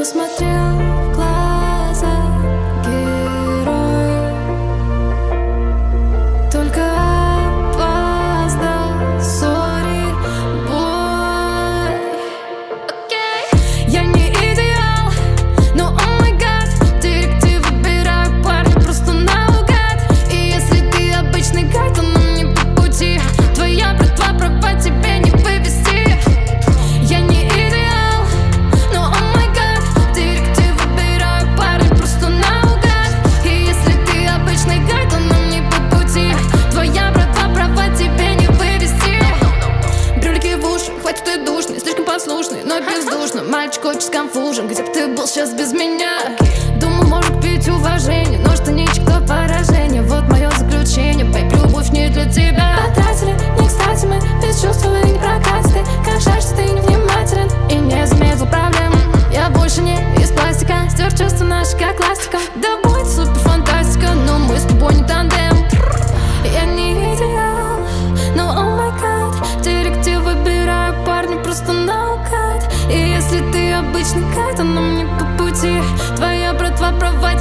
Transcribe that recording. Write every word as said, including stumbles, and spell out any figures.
посмотрел в глаза герою, только опоздал, сори, бой. Okay. Я не идеал, но о май гад, директив выбираю парня просто наугад. И если ты обычный гай, то нам не по пути. Твоя братва права, тебе не вывести. Я не идеал, но о май гад, директив выбираю парня просто наугад. И если ты обычный гай, то нам не по пути. Твоя братва права, тебе не вывести. Брюлики в уши, хватит ты душный, слишком послушный, но бездушно. Мальчик очень сконфужен, где бы ты был сейчас без меня? Думал, может пить уважение, но штаничек то поражение. Вот мое заключение, бэйб, любовь не для тебя. Потратили, не кстати, мы без чувств и не прокатит. Как жаль, что ты невнимателен и не заметил проблем. Я больше не из пластика, стер чувства наши как ластика. Да будет супер фантастика, но мы с тобой не тандем. Я не идеал, но о май гад, директив выбираю парня просто наугад. И если ты обычный гай, то нам не по пути. Твоя братва права,